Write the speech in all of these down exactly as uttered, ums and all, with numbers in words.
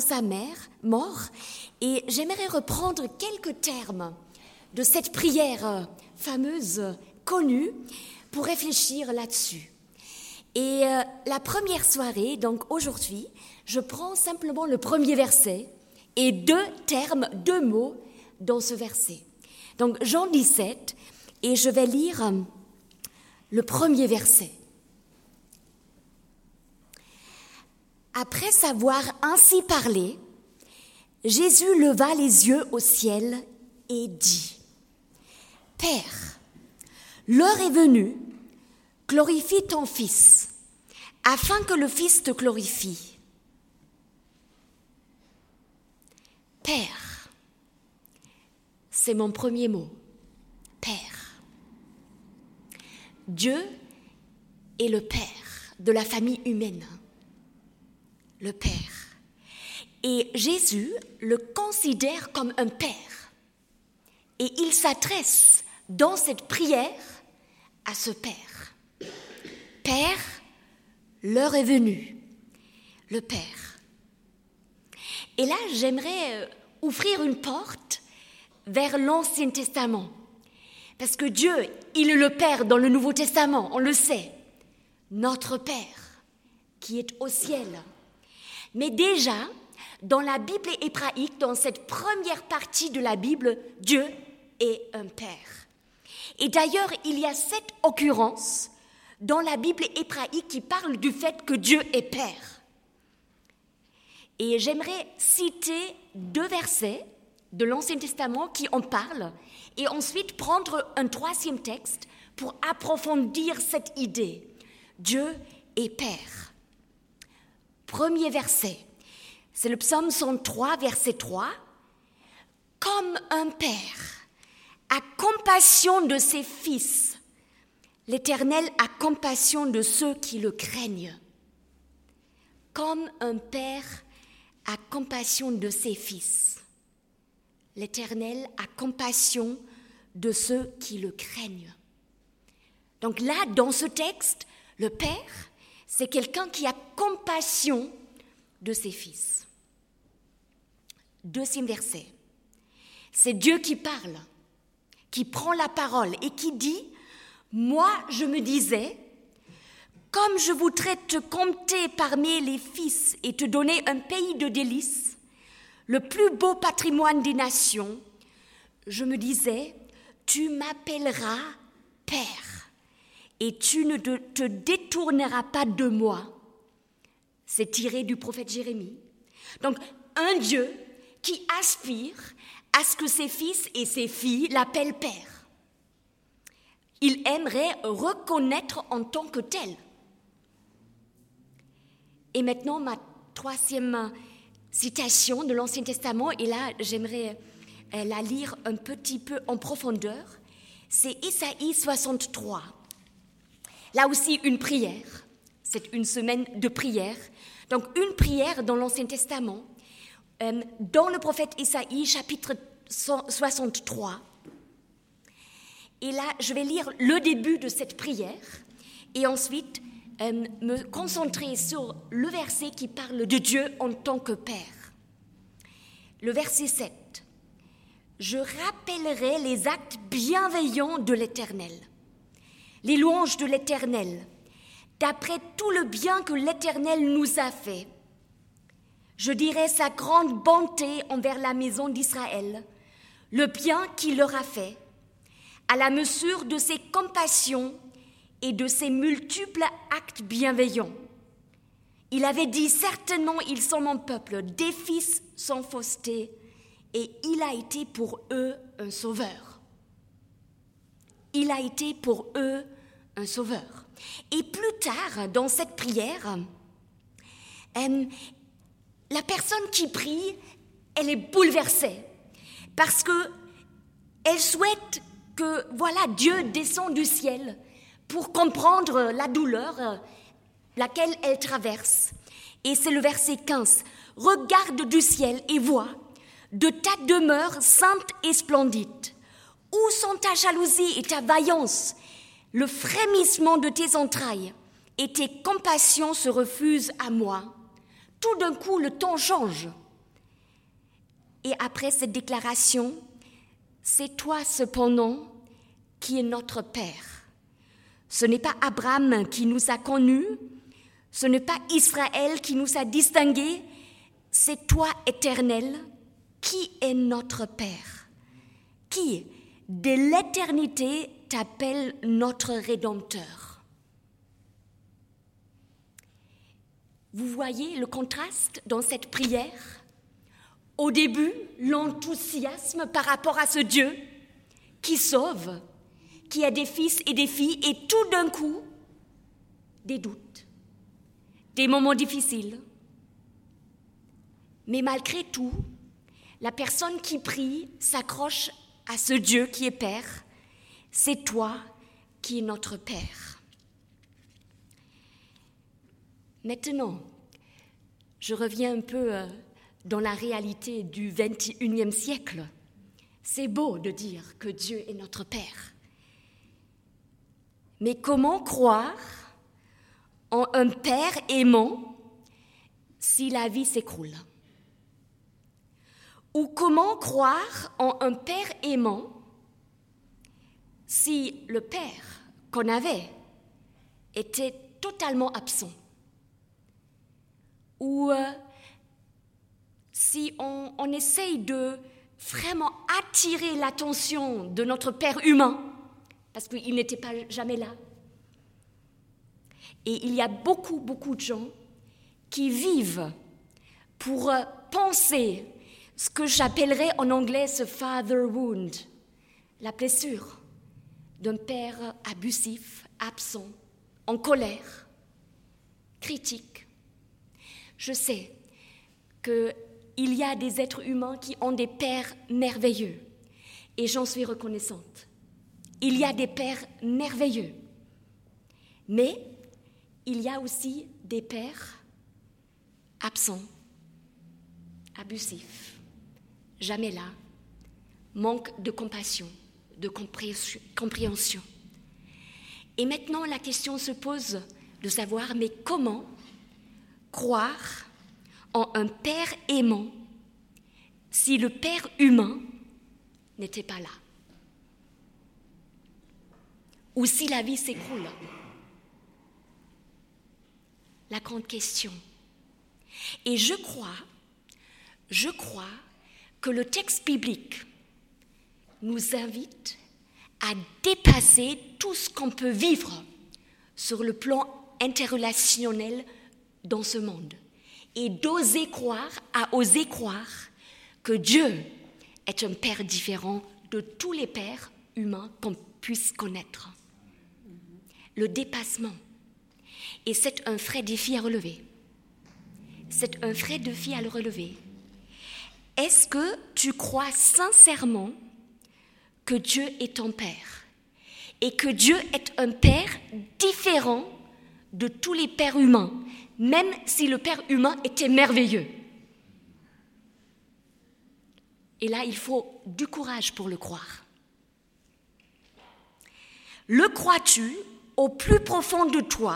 sa mère, mort, et j'aimerais reprendre quelques termes de cette prière fameuse, connue, pour réfléchir là-dessus. Et euh, la première soirée, donc aujourd'hui, je prends simplement le premier verset et deux termes, deux mots dans ce verset. Donc Jean dix-sept, et je vais lire euh, le premier verset. Après avoir ainsi parlé, Jésus leva les yeux au ciel et dit : « Père, l'heure est venue, glorifie ton Fils, afin que le Fils te glorifie. Père, c'est mon premier mot, Père. Dieu est le Père de la famille humaine, le Père. Et Jésus le considère comme un Père. Et il s'adresse dans cette prière à ce Père. Père, l'heure est venue, le Père. Et là, j'aimerais ouvrir une porte vers l'Ancien Testament. Parce que Dieu, il est le Père dans le Nouveau Testament, on le sait. Notre Père, qui est au ciel. Mais déjà, dans la Bible hébraïque, dans cette première partie de la Bible, Dieu est un Père. Et d'ailleurs, il y a sept occurrences dans la Bible hébraïque qui parlent du fait que Dieu est Père. Et j'aimerais citer deux versets de l'Ancien Testament qui en parlent, et ensuite prendre un troisième texte pour approfondir cette idée. Dieu est Père. Premier verset, c'est le psaume cent trois, verset trois. « Comme un père a compassion de ses fils, l'Éternel a compassion de ceux qui le craignent. » Comme un père a compassion de ses fils, l'Éternel a compassion de ceux qui le craignent. Donc là, dans ce texte, le Père, c'est quelqu'un qui a compassion de ses fils. Deuxième verset, c'est Dieu qui parle, qui prend la parole et qui dit « Moi, je me disais, comme je voudrais te compter parmi les fils et te donner un pays de délices, le plus beau patrimoine des nations, je me disais, tu m'appelleras Père et tu ne te, te détourneras pas de moi. » C'est tiré du prophète Jérémie. Donc, un Dieu qui aspire à ce que ses fils et ses filles l'appellent Père. Il aimerait reconnaître en tant que tel. Et maintenant, ma troisième citation de l'Ancien Testament, et là, j'aimerais la lire un petit peu en profondeur, c'est Isaïe soixante-trois. Là aussi, une prière. C'est une semaine de prière. Donc, une prière dans l'Ancien Testament, euh, dans le prophète Isaïe, chapitre soixante-trois. Et là, je vais lire le début de cette prière et ensuite euh, me concentrer sur le verset qui parle de Dieu en tant que Père. Le verset sept. « Je rappellerai les actes bienveillants de l'Éternel, les louanges de l'Éternel, d'après tout le bien que l'Éternel nous a fait. Je dirai sa grande bonté envers la maison d'Israël, le bien qu'il leur a fait, à la mesure de ses compassions et de ses multiples actes bienveillants. Il avait dit, certainement ils sont mon peuple, des fils sans fausseté, et il a été pour eux un sauveur. Il a été pour eux un sauveur. » Et plus tard, dans cette prière, euh, la personne qui prie, elle est bouleversée parce qu'elle souhaite que, voilà, Dieu descend du ciel pour comprendre la douleur laquelle elle traverse. Et c'est le verset quinze. « Regarde du ciel et vois de ta demeure sainte et splendide. Où sont ta jalousie et ta vaillance, le frémissement de tes entrailles, et tes compassions se refusent à moi. Tout d'un coup, le temps change. Et après cette déclaration, c'est toi cependant qui es notre Père. Ce n'est pas Abraham qui nous a connus, ce n'est pas Israël qui nous a distingués, c'est toi, Éternel, qui est notre Père, qui, de l'éternité, t'appelle notre Rédempteur. Vous voyez le contraste dans cette prière? Au début, l'enthousiasme par rapport à ce Dieu qui sauve, qui a des fils et des filles, et tout d'un coup, des doutes, des moments difficiles. Mais malgré tout, la personne qui prie s'accroche à ce Dieu qui est Père. C'est toi qui es notre Père. Maintenant, je reviens un peu dans la réalité du vingt et unième siècle. C'est beau de dire que Dieu est notre Père. Mais comment croire en un Père aimant si la vie s'écroule? Ou comment croire en un Père aimant si le Père qu'on avait était totalement absent? Ou euh, si on, on essaye de vraiment attirer l'attention de notre Père humain, parce qu'il n'était pas jamais là. Et il y a beaucoup, beaucoup de gens qui vivent pour euh, penser ce que j'appellerais en anglais ce father wound, la blessure d'un père abusif, absent, en colère, critique. Je sais qu'il y a des êtres humains qui ont des pères merveilleux et j'en suis reconnaissante. Il y a des pères merveilleux, mais il y a aussi des pères absents, abusifs, jamais là, manque de compassion, de compréhension. Et maintenant, la question se pose de savoir, mais comment croire en un Père aimant si le Père humain n'était pas là? Ou si la vie s'écroule? La grande question. Et je crois, je crois que le texte biblique nous invite à dépasser tout ce qu'on peut vivre sur le plan interrelationnel dans ce monde et d'oser croire, à oser croire que Dieu est un Père différent de tous les pères humains qu'on puisse connaître. Le dépassement. Et c'est un vrai défi à relever. C'est un vrai défi à le relever. Est-ce que tu crois sincèrement que Dieu est ton Père et que Dieu est un Père différent de tous les pères humains, même si le Père humain était merveilleux? Et là, il faut du courage pour le croire. Le crois-tu au plus profond de toi,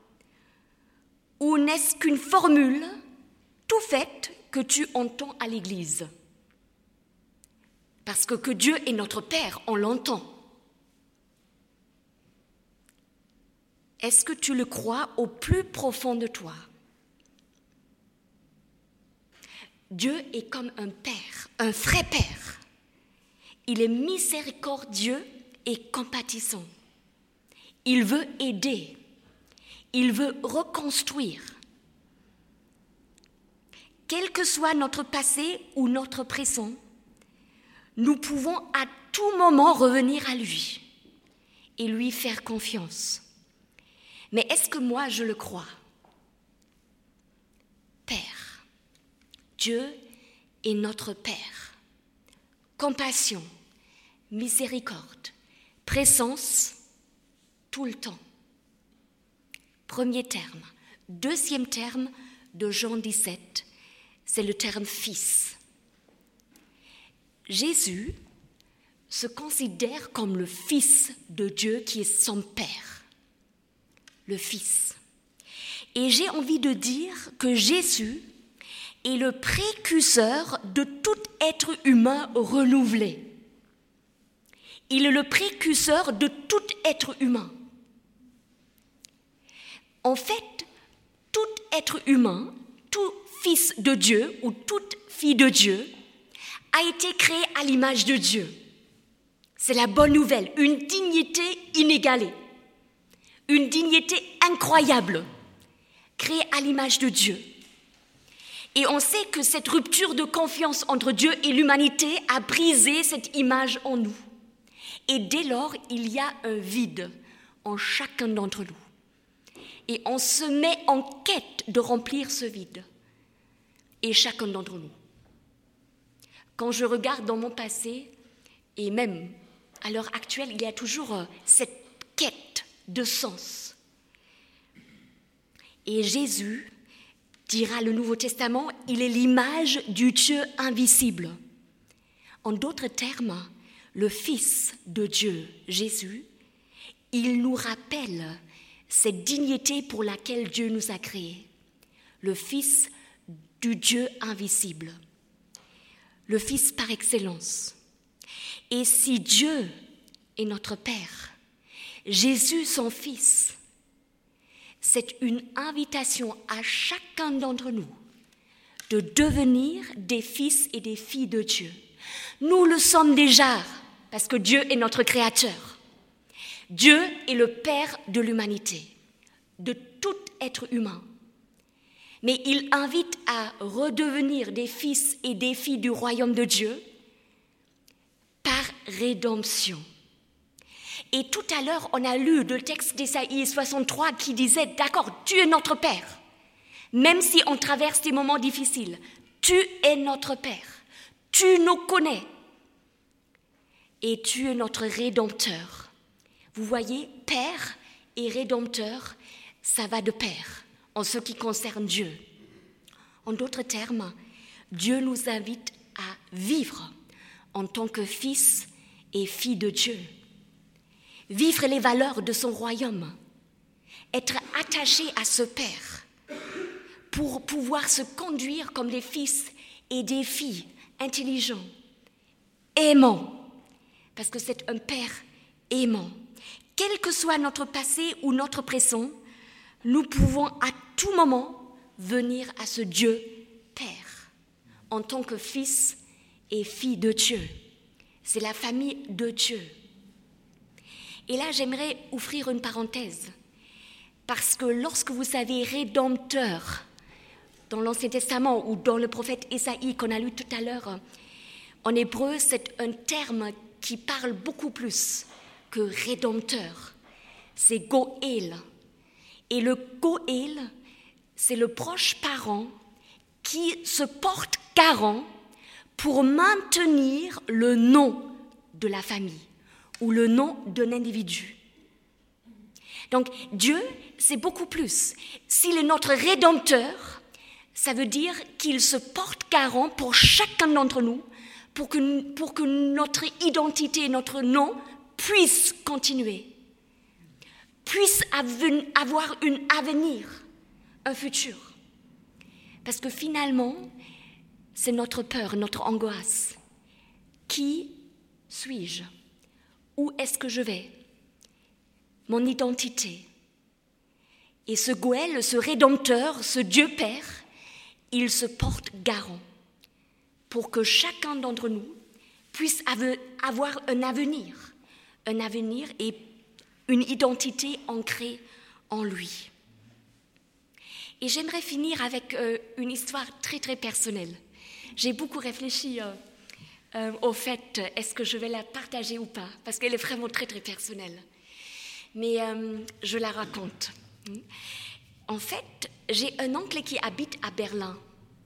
ou n'est-ce qu'une formule tout faite que tu entends à l'église? Parce que, que Dieu est notre Père, on l'entend. Est-ce que tu le crois au plus profond de toi? Dieu est comme un Père, un vrai Père. Il est miséricordieux et compatissant. Il veut aider. Il veut reconstruire. Quel que soit notre passé ou notre présent, nous pouvons à tout moment revenir à lui et lui faire confiance. Mais est-ce que moi je le crois? Père, Dieu est notre Père. Compassion, miséricorde, présence tout le temps. Premier terme. Deuxième terme de Jean dix-sept, c'est le terme fils. Jésus se considère comme le Fils de Dieu qui est son Père, le Fils. Et j'ai envie de dire que Jésus est le précurseur de tout être humain renouvelé. Il est le précurseur de tout être humain. En fait, tout être humain, tout fils de Dieu ou toute fille de Dieu a été créé à l'image de Dieu. C'est la bonne nouvelle, une dignité inégalée, une dignité incroyable, créée à l'image de Dieu. Et on sait que cette rupture de confiance entre Dieu et l'humanité a brisé cette image en nous. Et dès lors, il y a un vide en chacun d'entre nous. Et on se met en quête de remplir ce vide. Et chacun d'entre nous. Quand je regarde dans mon passé, et même à l'heure actuelle, il y a toujours cette quête de sens. Et Jésus, dira le Nouveau Testament, il est l'image du Dieu invisible. En d'autres termes, le Fils de Dieu, Jésus, il nous rappelle cette dignité pour laquelle Dieu nous a créés. Le Fils du Dieu invisible. Le Fils par excellence. Et si Dieu est notre Père, Jésus son Fils, c'est une invitation à chacun d'entre nous de devenir des fils et des filles de Dieu. Nous le sommes déjà, parce que Dieu est notre Créateur. Dieu est le Père de l'humanité, de tout être humain. Mais il invite à redevenir des fils et des filles du royaume de Dieu par rédemption. Et tout à l'heure, on a lu le texte d'Ésaïe soixante-trois qui disait « D'accord, tu es notre Père. Même si on traverse des moments difficiles, tu es notre Père. Tu nous connais. Et tu es notre Rédempteur. » Vous voyez, Père et Rédempteur, ça va de pair en ce qui concerne Dieu. En d'autres termes, Dieu nous invite à vivre en tant que fils et filles de Dieu. Vivre les valeurs de son royaume, être attaché à ce Père pour pouvoir se conduire comme des fils et des filles intelligents, aimants, parce que c'est un Père aimant. Quel que soit notre passé ou notre présent, nous pouvons à tout moment venir à ce Dieu Père en tant que fils et filles de Dieu. C'est la famille de Dieu. Et là, j'aimerais ouvrir une parenthèse, parce que lorsque vous savez Rédempteur, dans l'Ancien Testament ou dans le prophète Ésaïe qu'on a lu tout à l'heure, en hébreu, c'est un terme qui parle beaucoup plus que Rédempteur. C'est Goël. Et le Goël, c'est le proche parent qui se porte garant pour maintenir le nom de la famille ou le nom d'un individu. Donc Dieu, c'est beaucoup plus. S'il est notre Rédempteur, ça veut dire qu'il se porte garant pour chacun d'entre nous, pour que, pour que notre identité, notre nom puisse continuer, puisse avoir un avenir, un futur. Parce que finalement, c'est notre peur, notre angoisse. Qui suis-je ? Où est-ce que je vais ? Mon identité. Et ce Goël, ce Rédempteur, ce Dieu Père, il se porte garant pour que chacun d'entre nous puisse avoir un avenir, un avenir et une identité ancrée en lui. Et j'aimerais finir avec euh, une histoire très très personnelle. J'ai beaucoup réfléchi euh, euh, au fait, est-ce que je vais la partager ou pas, parce qu'elle est vraiment très très personnelle. Mais euh, je la raconte. En fait, j'ai un oncle qui habite à Berlin.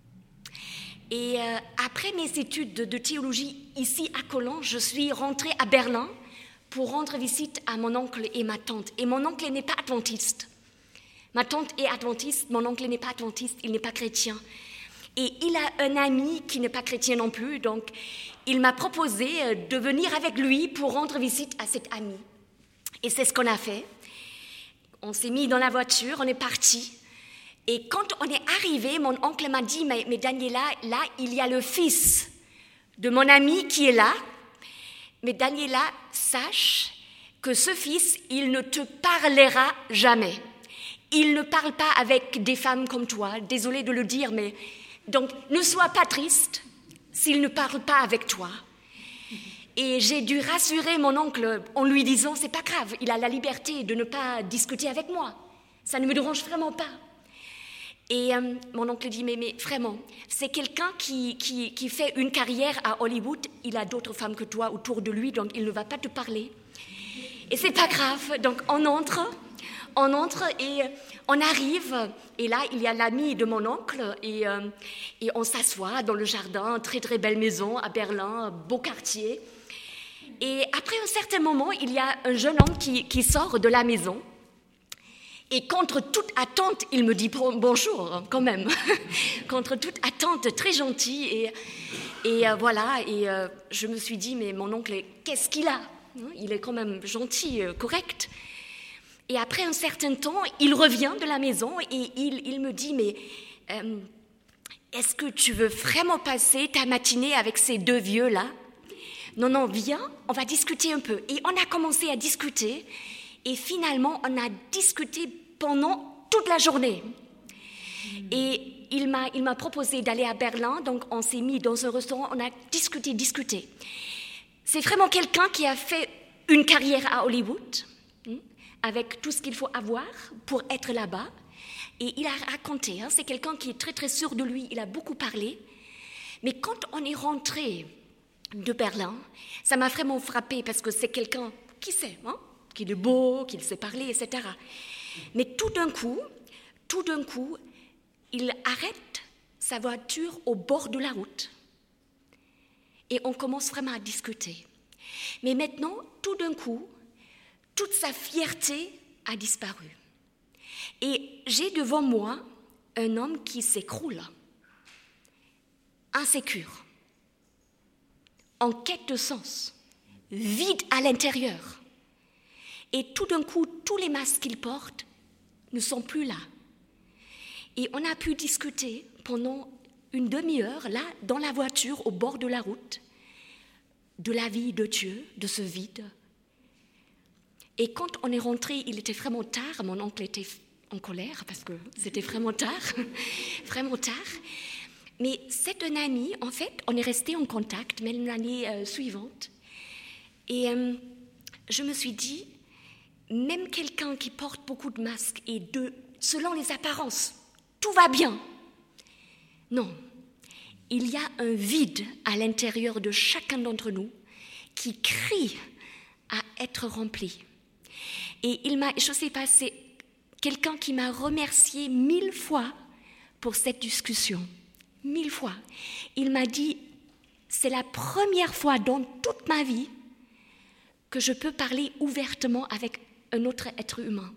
Et euh, après mes études de, de théologie ici à Cologne, je suis rentrée à Berlin pour rendre visite à mon oncle et ma tante. Et mon oncle n'est pas adventiste. Ma tante est adventiste, mon oncle n'est pas adventiste, il n'est pas chrétien. Et il a un ami qui n'est pas chrétien non plus, donc il m'a proposé de venir avec lui pour rendre visite à cet ami. Et c'est ce qu'on a fait. On s'est mis dans la voiture, on est parti. Et quand on est arrivé, mon oncle m'a dit, mais, mais Daniela, là, il y a le fils de mon ami qui est là. Mais Daniela, sache que ce fils, il ne te parlera jamais. Il ne parle pas avec des femmes comme toi. Désolée de le dire, mais... Donc, ne sois pas triste s'il ne parle pas avec toi. Et j'ai dû rassurer mon oncle en lui disant, c'est pas grave, il a la liberté de ne pas discuter avec moi. Ça ne me dérange vraiment pas. Et euh, mon oncle dit, mais, mais vraiment, c'est quelqu'un qui, qui, qui fait une carrière à Hollywood, il a d'autres femmes que toi autour de lui, donc il ne va pas te parler. Et c'est pas grave, donc on entre, on entre et on arrive, et là il y a l'ami de mon oncle, et, euh, et on s'assoit dans le jardin, très très belle maison à Berlin, beau quartier. Et après un certain moment, il y a un jeune homme qui, qui sort de la maison. Et contre toute attente, il me dit bonjour, quand même. Contre toute attente, très gentil. Et, et euh, voilà, et euh, je me suis dit, mais mon oncle, qu'est-ce qu'il a? Il est quand même gentil, euh, correct. Et après un certain temps, il revient de la maison et il, il me dit, mais euh, est-ce que tu veux vraiment passer ta matinée avec ces deux vieux-là? Non, non, viens, on va discuter un peu. Et on a commencé à discuter. Et finalement, on a discuté pendant toute la journée. Et il m'a, il m'a proposé d'aller à Berlin, donc on s'est mis dans un restaurant, on a discuté, discuté. C'est vraiment quelqu'un qui a fait une carrière à Hollywood, avec tout ce qu'il faut avoir pour être là-bas. Et il a raconté, hein, c'est quelqu'un qui est très très sûr de lui, il a beaucoup parlé. Mais quand on est rentré de Berlin, ça m'a vraiment frappé parce que c'est quelqu'un qui sait, hein, qu'il est beau, qu'il sait parler, et cetera. Mais tout d'un coup, tout d'un coup, il arrête sa voiture au bord de la route. Et on commence vraiment à discuter. Mais maintenant, tout d'un coup, toute sa fierté a disparu. Et j'ai devant moi un homme qui s'écroule, insécure, en quête de sens, vide à l'intérieur. Et tout d'un coup, tous les masques qu'il porte ne sont plus là. Et on a pu discuter pendant une demi-heure, là, dans la voiture, au bord de la route, de la vie de Dieu, de ce vide. Et quand on est rentré, il était vraiment tard, mon oncle était en colère, parce que c'était vraiment tard, vraiment tard. Mais c'est un ami, en fait, on est resté en contact, même l'année euh, suivante. Et euh, je me suis dit, même quelqu'un qui porte beaucoup de masques et de, selon les apparences, tout va bien. Non, il y a un vide à l'intérieur de chacun d'entre nous qui crie à être rempli. Et il m'a, je ne sais pas, c'est quelqu'un qui m'a remercié mille fois pour cette discussion. Mille fois. Il m'a dit, c'est la première fois dans toute ma vie que je peux parler ouvertement avec un autre être humain.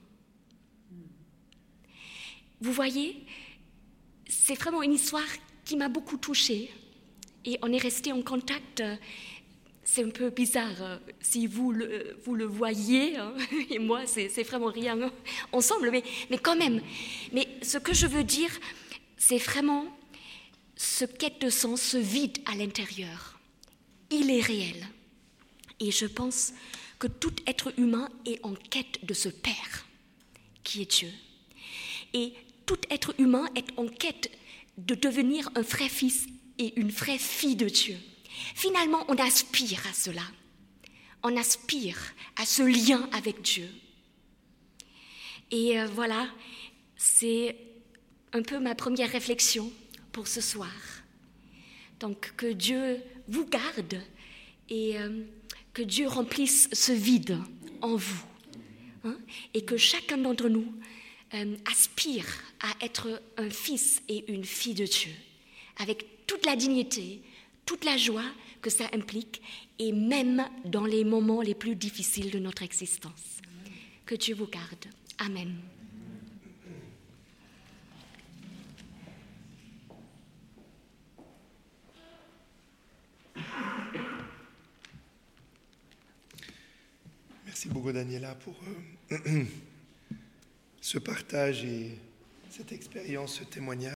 Vous voyez, c'est vraiment une histoire qui m'a beaucoup touchée. Et on est resté en contact. C'est un peu bizarre si vous le, vous le voyez, hein, et moi, c'est, c'est vraiment rien ensemble, mais, mais quand même. Mais ce que je veux dire, c'est vraiment ce quête de sens, ce vide à l'intérieur. Il est réel. Et je pense que tout être humain est en quête de ce Père, qui est Dieu. Et tout être humain est en quête de devenir un vrai fils et une vraie fille de Dieu. Finalement, on aspire à cela. On aspire à ce lien avec Dieu. Et euh, voilà, c'est un peu ma première réflexion pour ce soir. Donc, que Dieu vous garde et euh, que Dieu remplisse ce vide en vous. Hein, et que chacun d'entre nous euh, aspire à être un fils et une fille de Dieu, avec toute la dignité, toute la joie que ça implique, et même dans les moments les plus difficiles de notre existence. Que Dieu vous garde. Amen. Merci beaucoup, Daniela, pour euh, ce partage et cette expérience, ce témoignage.